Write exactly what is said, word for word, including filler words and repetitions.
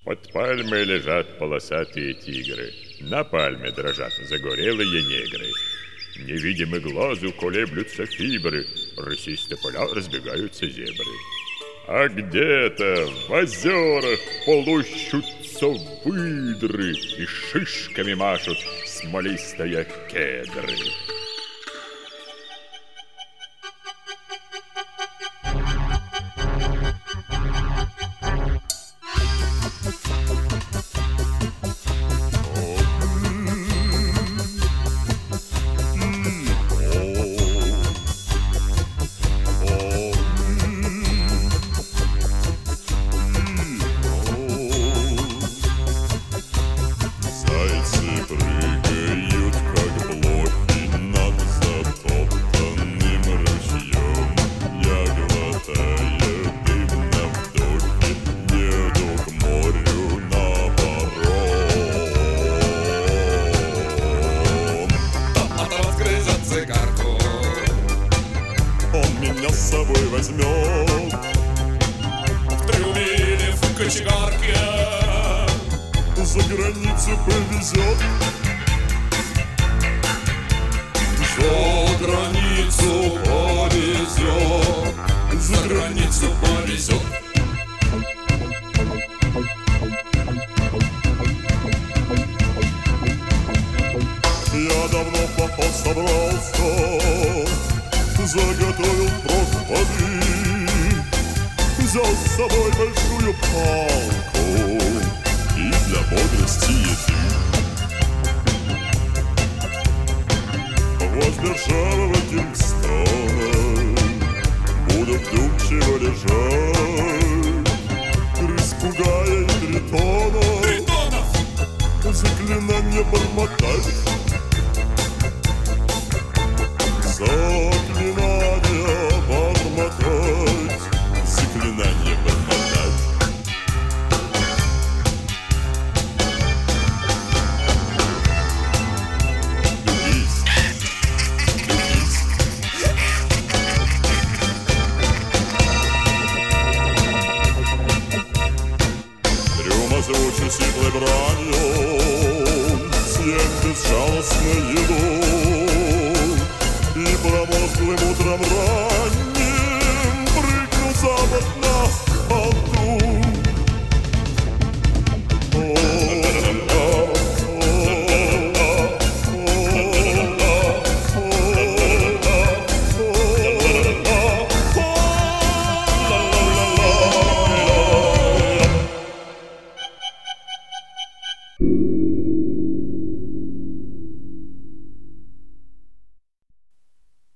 Под пальмой лежат полосатые тигры, на пальме дрожат загорелые негры. Невидимы глазу колеблются фибры, рысисто поля разбегаются зебры. А где-то в озерах полощутся выдры и шишками машут смолистые кедры. С собой возьмет в трюме или в кочегарке, за границу повезет, за границу повезет, за границу повезет. Я давно в поход собрался, заготовил прок воды, взял с собой большую палку и для бодрости еды. Возле ржавого Кингстона буду вдумчиво лежать, крыс пугая и тритонов, Тритонов! заклинания бормотать. Заклинания бормотать, заклинания бормотать. Любись, любись. Трюм озвучу сиплой бранью, съем безжалостно еду, и промозглым утром рань